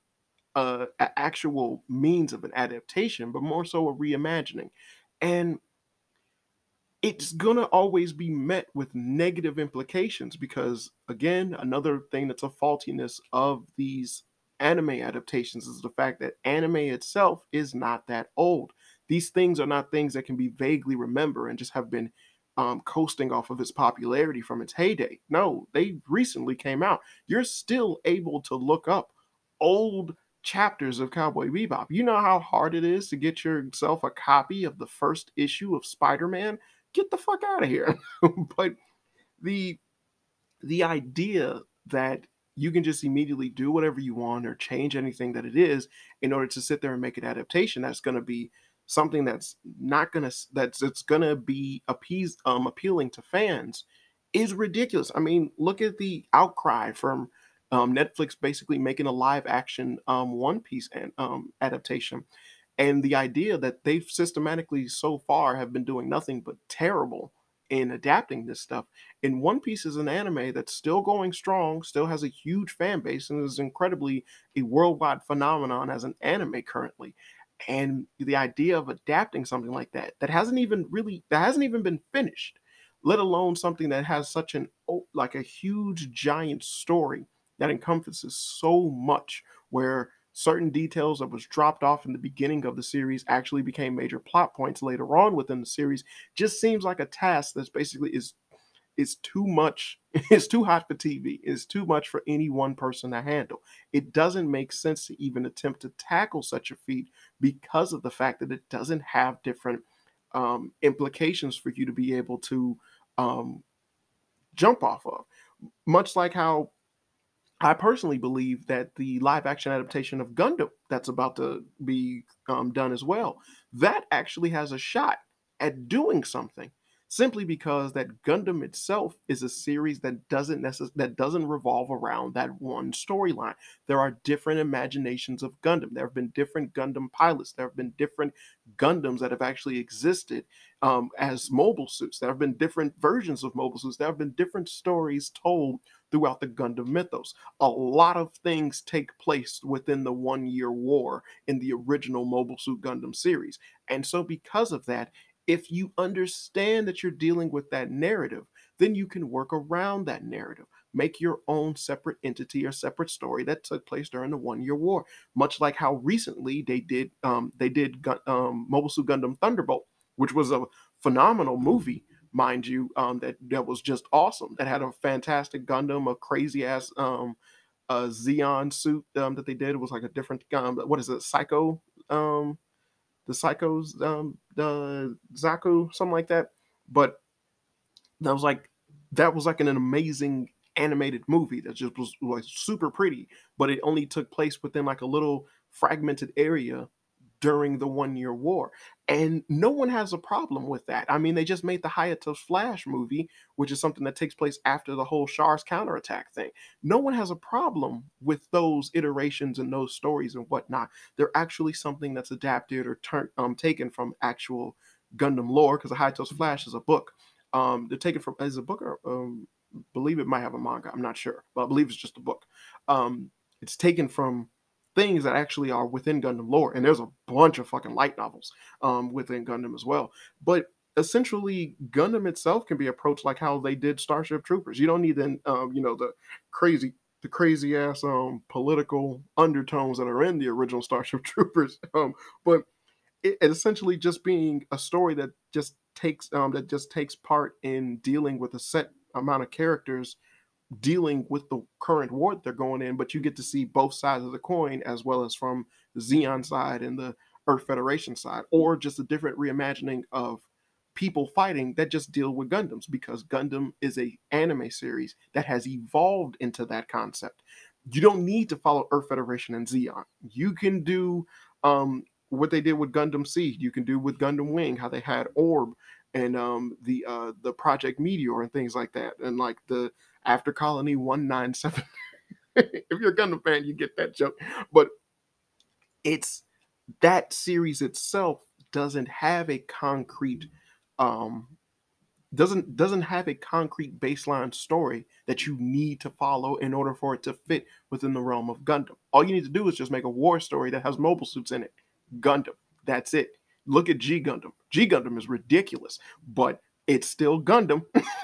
actual means of an adaptation, but more so a reimagining. And it's gonna always be met with negative implications because, again, another thing that's a faultiness of these anime adaptations is the fact that anime itself is not that old. These things are not things that can be vaguely remembered and just have been coasting off of its popularity from its heyday. No, they recently came out. You're still able to look up old chapters of Cowboy Bebop. You know how hard it is to get yourself a copy of the first issue of Spider-Man? Get the fuck out of here. But the the idea that you can just immediately do whatever you want or change anything that it is in order to sit there and make an adaptation that's going to be something that's not going to that's it's going to be appealing to fans is ridiculous. I mean, look at the outcry from Netflix basically making a live action One Piece adaptation, and the idea that they've systematically so far have been doing nothing but terrible in adapting this stuff. And One Piece is an anime that's still going strong, still has a huge fan base, and is incredibly a worldwide phenomenon as an anime currently. And the idea of adapting something like that that hasn't even been finished, let alone something that has such like a huge giant story that encompasses so much, where certain details that was dropped off in the beginning of the series actually became major plot points later on within the series, just seems like a task that's basically is too much. It's too hot for TV. It's too much for any one person to handle. It doesn't make sense to even attempt to tackle such a feat because of the fact that it doesn't have different implications for you to be able to um, jump off of. Much like how I personally believe that the live action adaptation of Gundam that's about to be done as well, that actually has a shot at doing something, simply because that Gundam itself is a series that that doesn't revolve around that one storyline. There are different imaginations of Gundam. There have been different Gundam pilots. There have been different Gundams that have actually existed as mobile suits. There have been different versions of mobile suits. There have been different stories told throughout the Gundam mythos. A lot of things take place within the 1 year war in the original Mobile Suit Gundam series. And so, because of that, if you understand that you're dealing with that narrative, then you can work around that narrative. Make your own separate entity or separate story that took place during the 1 year war. Much like how recently they did Mobile Suit Gundam Thunderbolt, which was a phenomenal movie, mind you, that was just awesome. That had a fantastic Gundam, a crazy ass Xeon suit that they did. It was like a different what is it, Psycho, the Psychos, the Zaku, something like that. But that was like that was like an amazing animated movie that just was like super pretty, but it only took place within like a little fragmented area during the 1 year war. And no one has a problem with that. I mean, they just made the Hayato Flash movie, which is something that takes place after the whole Char's counterattack thing. No one has a problem with those iterations and those stories and whatnot. They're actually something that's adapted or taken from actual Gundam lore, because the Hayato's Flash is a book. They're taken from as a book, or believe it might have a manga. I'm not sure, but I believe it's just a book. It's taken from things that actually are within Gundam lore, and there's a bunch of fucking light novels within Gundam as well. But essentially, Gundam itself can be approached like how they did Starship Troopers. You don't need crazy the crazy ass political undertones that are in the original Starship Troopers. But it essentially just being a story that just takes part in dealing with a set amount of characters dealing with the current war that they're going in, but you get to see both sides of the coin as well as from the Xeon side and the Earth Federation side, or just a different reimagining of people fighting that just deal with Gundams, because Gundam is a anime series that has evolved into that concept. You don't need to follow Earth Federation and Xeon. You can do what they did with Gundam Seed. You can do with Gundam Wing, how they had Orb and the Project Meteor and things like that, and like the After Colony 197. If you're a Gundam fan, you get that joke. But it's that series itself doesn't have a concrete um doesn't have a concrete baseline story that you need to follow in order for it to fit within the realm of Gundam. All you need to do is just make a war story that has mobile suits in it. Gundam. That's it. Look at G Gundam. G Gundam is ridiculous, but it's still Gundam.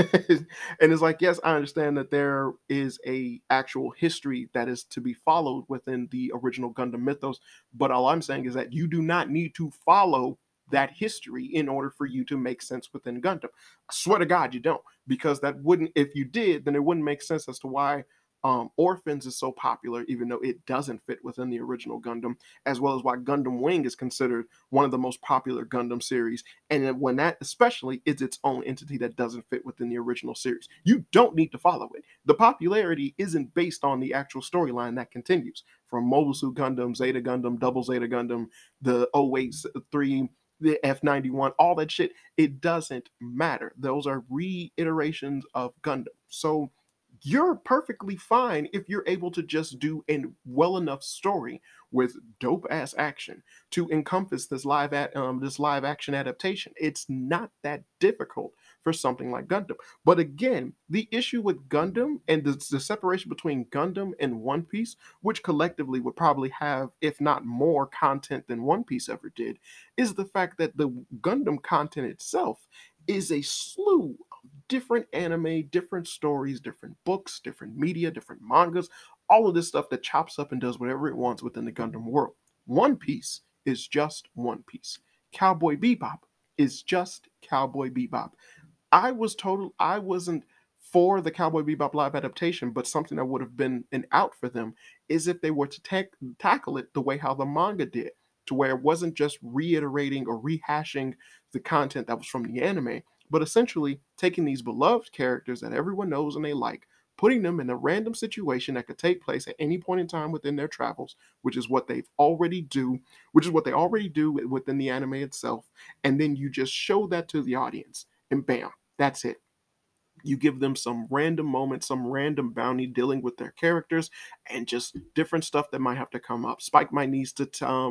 And it's like, yes, I understand that there is a actual history that is to be followed within the original Gundam mythos, but all I'm saying is that you do not need to follow that history in order for you to make sense within Gundam. I swear to God, you don't, because that wouldn't. If you did, then it wouldn't make sense as to why Orphans is so popular, even though it doesn't fit within the original Gundam, as well as why Gundam Wing is considered one of the most popular Gundam series. And when that, especially, is its own entity that doesn't fit within the original series, you don't need to follow it. The popularity isn't based on the actual storyline that continues from Mobile Suit Gundam, Zeta Gundam, Double Zeta Gundam, the 083, the F91, all that shit. It doesn't matter. Those are reiterations of Gundam. So you're perfectly fine if you're able to just do a well enough story with dope ass action to encompass this live action adaptation. It's not that difficult for something like Gundam. But again, the issue with Gundam and the separation between Gundam and One Piece, which collectively would probably have, if not more content than One Piece ever did, is the fact that the Gundam content itself is a slew of different anime, different stories, different books, different media, different mangas, all of this stuff that chops up and does whatever it wants within the Gundam world. One Piece is just One Piece. Cowboy Bebop is just Cowboy Bebop. I wasn't for the Cowboy Bebop live adaptation, but something that would have been an out for them is if they were to tackle it the way how the manga did, to where it wasn't just reiterating or rehashing the content that was from the anime, but essentially taking these beloved characters that everyone knows and they like, putting them in a random situation that could take place at any point in time within their travels, which is what which is what they already do within the anime itself, and then you just show that to the audience, and bam, that's it. You give them some random moment, some random bounty dealing with their characters, and just different stuff that might have to come up. Spike might needs to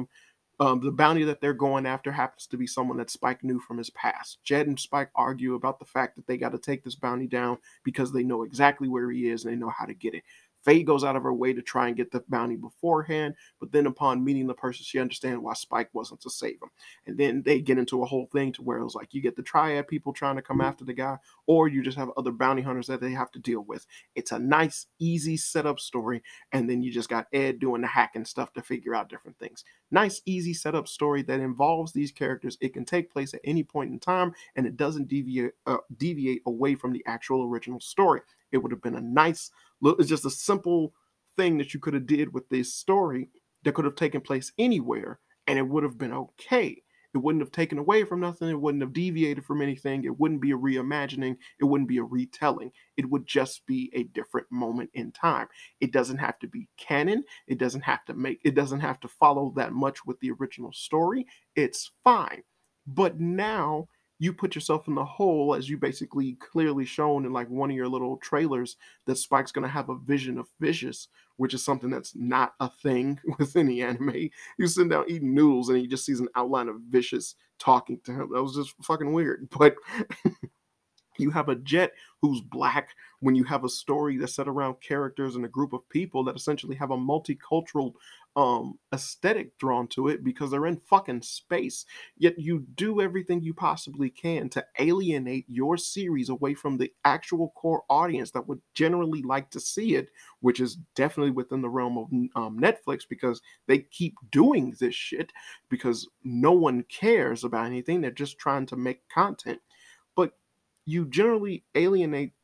the bounty that they're going after happens to be someone that Spike knew from his past. Jed and Spike argue about the fact that they got to take this bounty down because they know exactly where he is and they know how to get it. Faye goes out of her way to try and get the bounty beforehand, but then upon meeting the person, she understands why Spike wasn't to save him. And then they get into a whole thing to where it was like you get the triad people trying to come after the guy, or you just have other bounty hunters that they have to deal with. It's a nice, easy setup story, and then you just got Ed doing the hacking stuff to figure out different things. Nice, easy setup story that involves these characters. It can take place at any point in time, and it doesn't deviate away from the actual original story. It would have been a nice, it's just a simple thing that you could have did with this story that could have taken place anywhere, and it would have been okay. It wouldn't have taken away from nothing. It wouldn't have deviated from anything. It wouldn't be a reimagining. It wouldn't be a retelling. It would just be a different moment in time. It doesn't have to be canon. It doesn't have to follow that much with the original story. It's fine. But now you put yourself in the hole, as you basically clearly shown in like one of your little trailers, that Spike's going to have a vision of Vicious, which is something that's not a thing within the anime. He's sitting down eating noodles and he just sees an outline of Vicious talking to him. That was just fucking weird. But you have a Jet who's black when you have a story that's set around characters and a group of people that essentially have a multicultural aesthetic drawn to it because they're in fucking space. Yet you do everything you possibly can to alienate your series away from the actual core audience that would generally like to see it, which is definitely within the realm of Netflix, because they keep doing this shit because no one cares about anything. They're just trying to make content. But you generally alienate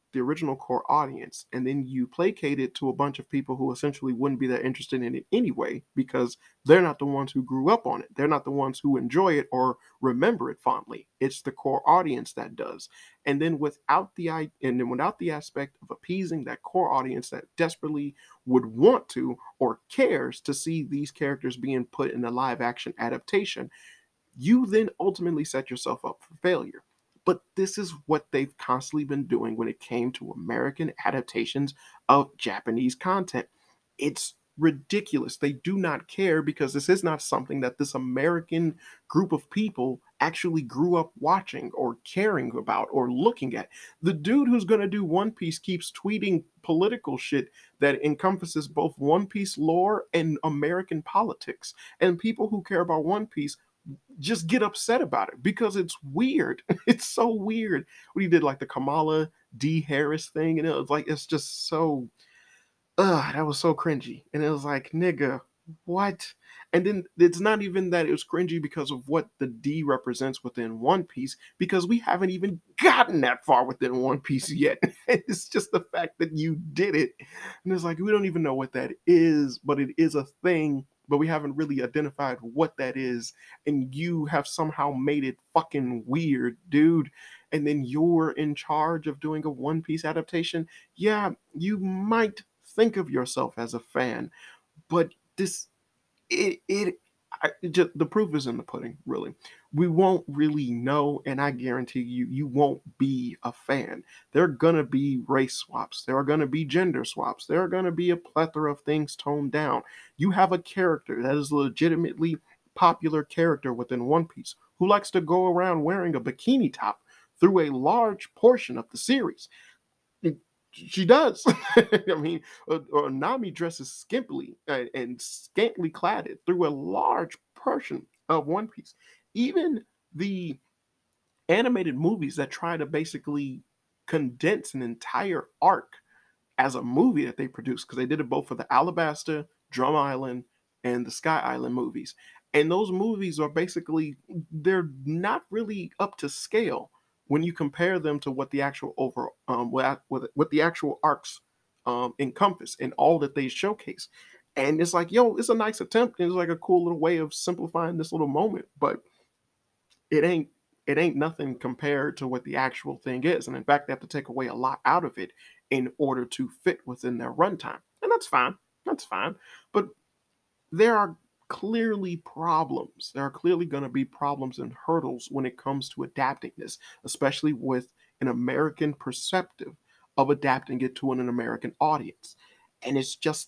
the original core audience, and then you placate it to a bunch of people who essentially wouldn't be that interested in it anyway because they're not the ones who grew up on it. They're not the ones who enjoy it or remember it fondly. It's the core audience that does. And then without the aspect of appeasing that core audience that desperately would want to or cares to see these characters being put in a live action adaptation, you then ultimately set yourself up for failure. But this is what they've constantly been doing when it came to American adaptations of Japanese content. It's ridiculous. They do not care because this is not something that this American group of people actually grew up watching or caring about or looking at. The dude who's going to do One Piece keeps tweeting political shit that encompasses both One Piece lore and American politics. And people who care about One Piece just get upset about it because it's weird. It's so weird when he did like the Kamala D. Harris thing, and it was like it's just so that was so cringy. And it was like, nigga, what? And then it's not even that it was cringy because of what the D represents within One Piece, because we haven't even gotten that far within One Piece yet. It's just the fact that you did it. And it's like, we don't even know what that is, but it is a thing, but we haven't really identified what that is. And you have somehow made it fucking weird, dude. And then you're in charge of doing a One Piece adaptation. Yeah, you might think of yourself as a fan, but this just the proof is in the pudding. Really, we won't really know, and I guarantee you won't be a fan. There are gonna be race swaps, there are gonna be gender swaps, there are gonna be a plethora of things toned down. You have a character that is a legitimately popular character within One Piece who likes to go around wearing a bikini top through a large portion of the series. She does. I mean, Nami dresses skimpily and scantily cladded through a large portion of One Piece. Even the animated movies that try to basically condense an entire arc as a movie that they produced, because they did it both for the Alabasta, Drum Island, and the Sky Island movies. And those movies are basically, they're not really up to scale when you compare them to what the actual what the actual arcs encompass and all that they showcase. And it's like, yo, it's a nice attempt. It's like a cool little way of simplifying this little moment, but it ain't it ain't nothing compared to what the actual thing is. And in fact, they have to take away a lot out of it in order to fit within their runtime. And that's fine. That's fine. But there are clearly problems. There are clearly going to be problems and hurdles when it comes to adapting this, especially with an American perspective of adapting it to an American audience. And it's just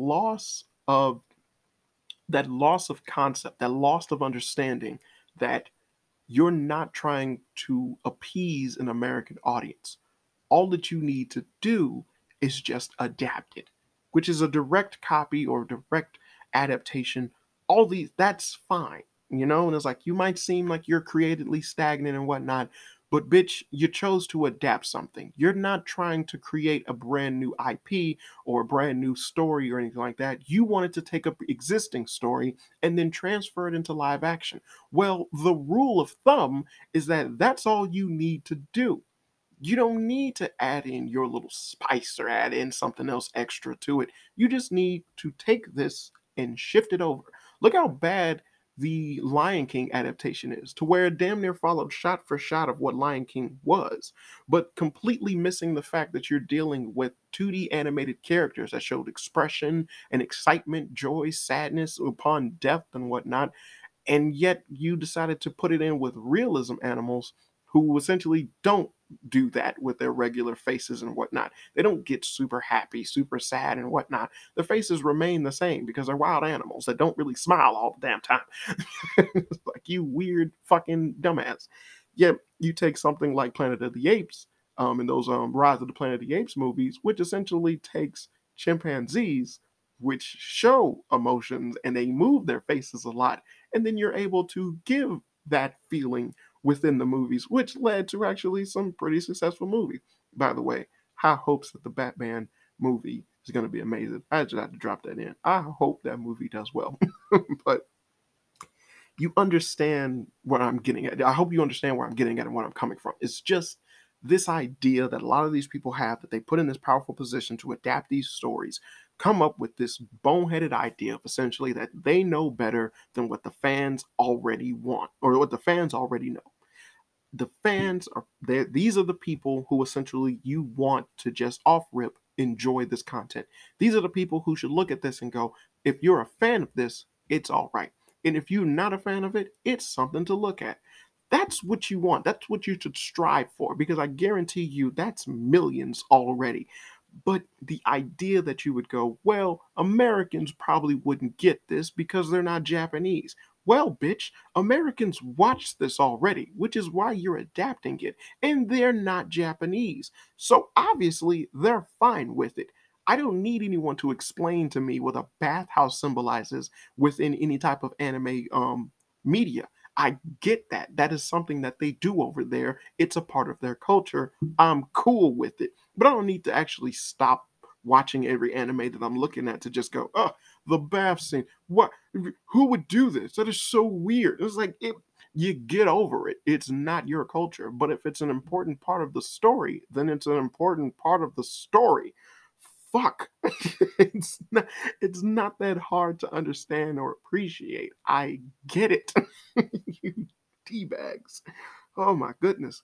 that loss of concept, that loss of understanding that you're not trying to appease an American audience. All that you need to do is just adapt it, which is a direct copy or direct adaptation. All these, that's fine, and it's like you might seem like you're creatively stagnant and whatnot, but bitch, you chose to adapt something. You're not trying to create a brand new IP or a brand new story or anything like that. You wanted to take up existing story and then transfer it into live action. Well, the rule of thumb is that that's all you need to do. You don't need to add in your little spice or add in something else extra to it. You just need to take this and shift it over. Look how bad the Lion King adaptation is, to where it damn near followed shot for shot of what Lion King was, but completely missing the fact that you're dealing with 2D animated characters that showed expression and excitement, joy, sadness upon death and whatnot, and yet you decided to put it in with realism animals who essentially don't do that with their regular faces and whatnot. They don't get super happy, super sad, and whatnot. Their faces remain the same because they're wild animals that don't really smile all the damn time. Like, you weird fucking dumbass. Yet you take something like Planet of the Apes, and those Rise of the Planet of the Apes movies, which essentially takes chimpanzees, which show emotions and they move their faces a lot, and then you're able to give that feeling within the movies, which led to actually some pretty successful movie. By the way, high hopes that the Batman movie is going to be amazing. I just had to drop that in. I hope that movie does well. But you understand what I'm getting at. I hope you understand where I'm getting at and where I'm coming from. It's just this idea that a lot of these people have, that they put in this powerful position to adapt these stories, come up with this boneheaded idea of essentially that they know better than what the fans already want or what the fans already know. The fans are there. These are the people who essentially you want to just off rip enjoy this content. These are the people who should look at this and go, if you're a fan of this, it's all right. And if you're not a fan of it, it's something to look at. That's what you want. That's what you should strive for, because I guarantee you that's millions already. But the idea that you would go, well, Americans probably wouldn't get this because they're not Japanese. Well, bitch, Americans watched this already, which is why you're adapting it. And they're not Japanese. So obviously, they're fine with it. I don't need anyone to explain to me what a bathhouse symbolizes within any type of anime media. I get that. That is something that they do over there. It's a part of their culture. I'm cool with it. But I don't need to actually stop watching every anime that I'm looking at to just go, oh, the bath scene. What? Who would do this? That is so weird. It's like you get over it. It's not your culture. But if it's an important part of the story, then it's an important part of the story. Fuck. It's not that hard to understand or appreciate. I get it. You D-bags. Oh my goodness.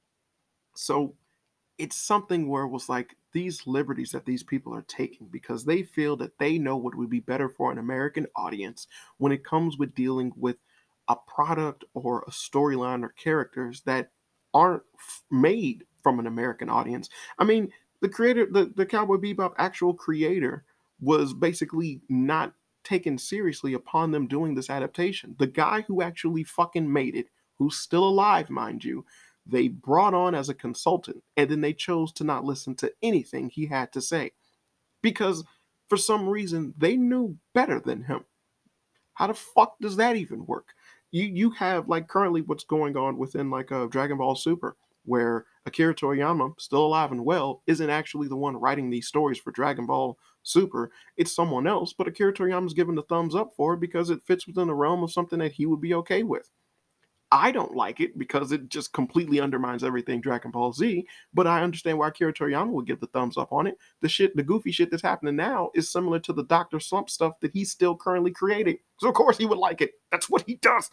So it's something where it was like these liberties that these people are taking because they feel that they know what would be better for an American audience when it comes with dealing with a product or a storyline or characters that aren't made from an American audience. I mean, the creator, the Cowboy Bebop actual creator, was basically not taken seriously upon them doing this adaptation. The guy who actually fucking made it, who's still alive, mind you, they brought on as a consultant, and then they chose to not listen to anything he had to say because for some reason they knew better than him. How the fuck does that even work? You have like currently what's going on within like a Dragon Ball Super, where Akira Toriyama, still alive and well, isn't actually the one writing these stories for Dragon Ball Super. It's someone else, but Akira Toriyama's given the thumbs up for it because it fits within the realm of something that he would be okay with. I don't like it because it just completely undermines everything Dragon Ball Z, but I understand why Akira Toriyama would give the thumbs up on it. The goofy shit that's happening now is similar to the Dr. Slump stuff that he's still currently creating. So of course he would like it. That's what he does.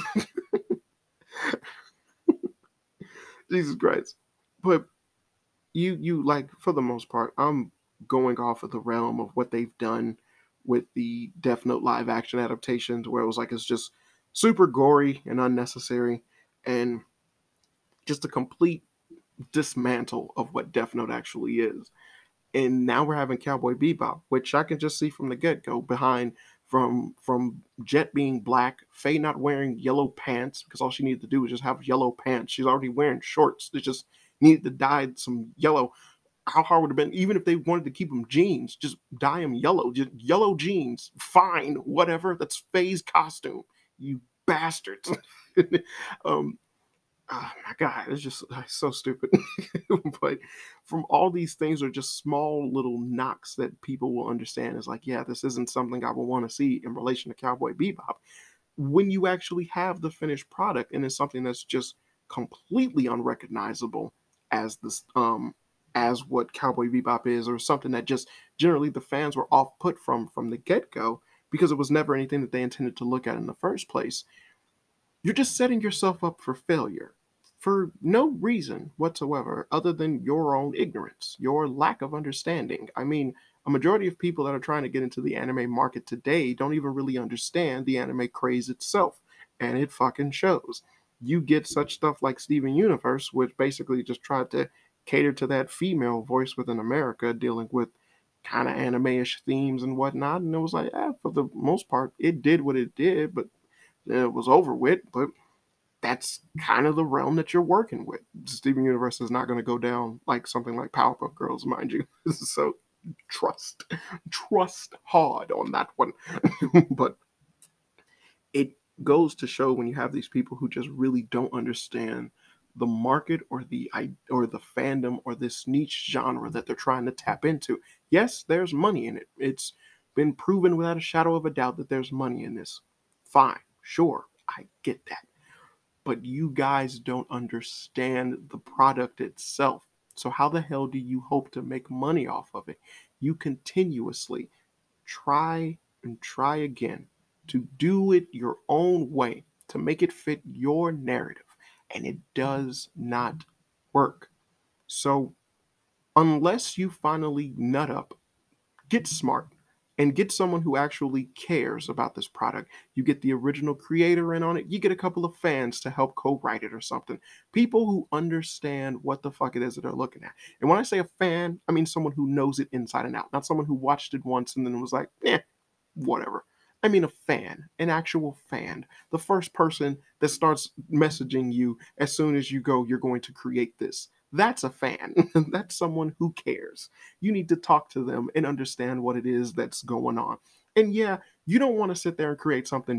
Jesus Christ. But you like for the most part, I'm going off of the realm of what they've done with the Death Note live action adaptations, where it was like it's just super gory and unnecessary, and just a complete dismantle of what Death Note actually is. And now we're having Cowboy Bebop, which I can just see from the get go behind from Jet being black, Faye not wearing yellow pants because all she needed to do was just have yellow pants. She's already wearing shorts. They just needed to dye some yellow. How hard would it have been, even if they wanted to keep them jeans, just dye them yellow, just yellow jeans, fine, whatever. That's Faye's costume, you bastards. um, oh my god, it's just so stupid. But from all these things are just small little knocks that people will understand is like, yeah, this isn't something I would want to see in relation to Cowboy Bebop. When you actually have the finished product and it's something that's just completely unrecognizable as this as what Cowboy Bebop is, or something that just generally the fans were off put from the get-go because it was never anything that they intended to look at in the first place, you're just setting yourself up for failure for no reason whatsoever other than your own ignorance, your lack of understanding. I mean, a majority of people that are trying to get into the anime market today don't even really understand the anime craze itself, and it fucking shows. You get such stuff like Steven Universe, which basically just tried to cater to that female voice within America dealing with kind of anime-ish themes and whatnot, and it was like, for the most part, it did what it did, but it was over with, but that's kind of the realm that you're working with. Steven Universe is not going to go down like something like Powerpuff Girls, mind you. So trust hard on that one. But it goes to show when you have these people who just really don't understand the market or the fandom or this niche genre that they're trying to tap into. Yes, there's money in it. It's been proven without a shadow of a doubt that there's money in this. Fine, sure, I get that. but you guys don't understand the product itself. So how the hell do you hope to make money off of it? You continuously try and try again to do it your own way, to make it fit your narrative, and it does not work. So unless you finally nut up, get smart, and get someone who actually cares about this product. You get the original creator in on it, you get a couple of fans to help co-write it or something. People who understand what the fuck it is that they're looking at. And when I say a fan, I mean someone who knows it inside and out, not someone who watched it once and then was like, whatever. I mean a fan, an actual fan. The first person that starts messaging you as soon as you go, you're going to create this. That's a fan. That's someone who cares. You need to talk to them and understand what it is that's going on. And yeah, you don't want to sit there and create something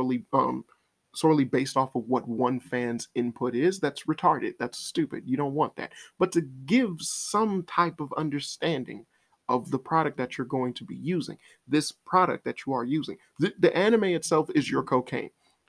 sorely based off of what one fan's input is. That's retarded. That's stupid. You don't want that. But to give some type of understanding of the product that you're going to be using, this product that you are using. The anime itself is your cocaine.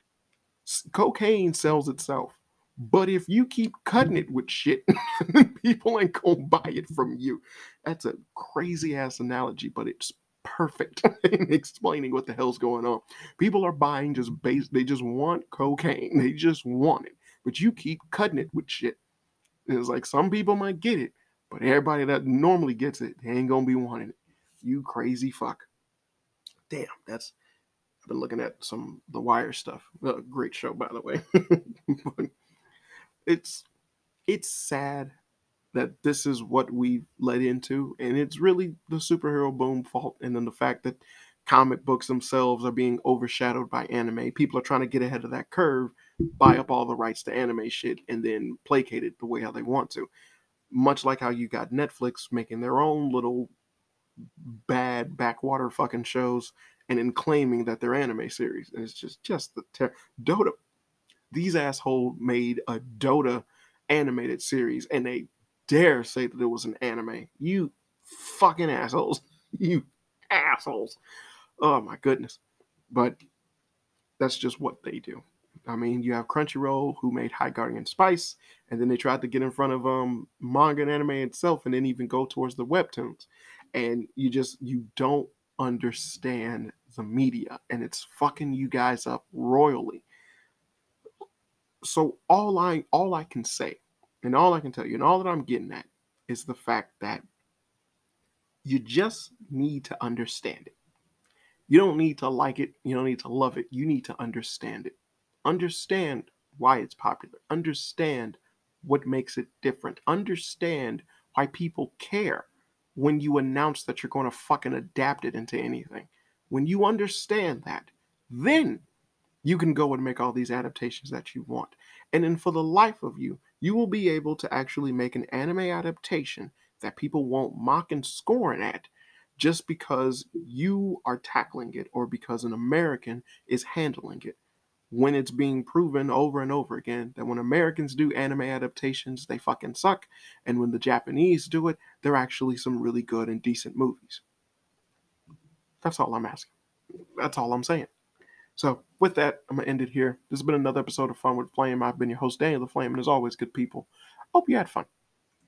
Cocaine sells itself. But if you keep cutting it with shit, people ain't gonna buy it from you. That's a crazy ass analogy, but it's perfect in explaining what the hell's going on. People are buying just base, they just want cocaine. They just want it. But you keep cutting it with shit. And it's like some people might get it, but everybody that normally gets it, they ain't gonna be wanting it. You crazy fuck. Damn, that's I've been looking at some The Wire stuff. Great show, by the way. But it's it's sad that this is what we've led into, and it's really the superhero boom fault, and then the fact that comic books themselves are being overshadowed by anime. People are trying to get ahead of that curve, buy up all the rights to anime shit, and then placate it the way how they want to. Much like how you got Netflix making their own little bad backwater fucking shows and then claiming that they're anime series. And it's just the Dota. These assholes made a Dota animated series and they dare say that it was an anime. You fucking assholes. You assholes. Oh my goodness. But that's just what they do. I mean, you have Crunchyroll who made High Guardian Spice, and then they tried to get in front of manga and anime itself, and then even go towards the webtoons. And you don't understand the media, and it's fucking you guys up royally. So all I can say, and all I can tell you, and all that I'm getting at is the fact that you just need to understand it. You don't need to like it. You don't need to love it. You need to understand it. Understand why it's popular. Understand what makes it different. Understand why people care when you announce that you're going to fucking adapt it into anything. When you understand that, then you can go and make all these adaptations that you want. And then for the life of you, you will be able to actually make an anime adaptation that people won't mock and scorn at just because you are tackling it or because an American is handling it. When it's being proven over and over again that when Americans do anime adaptations, they fucking suck. And when the Japanese do it, they're actually some really good and decent movies. That's all I'm asking. That's all I'm saying. So, with that, I'm going to end it here. This has been another episode of Fun with Flame. I've been your host, Daniel the Flame, and as always, good people, hope you had fun.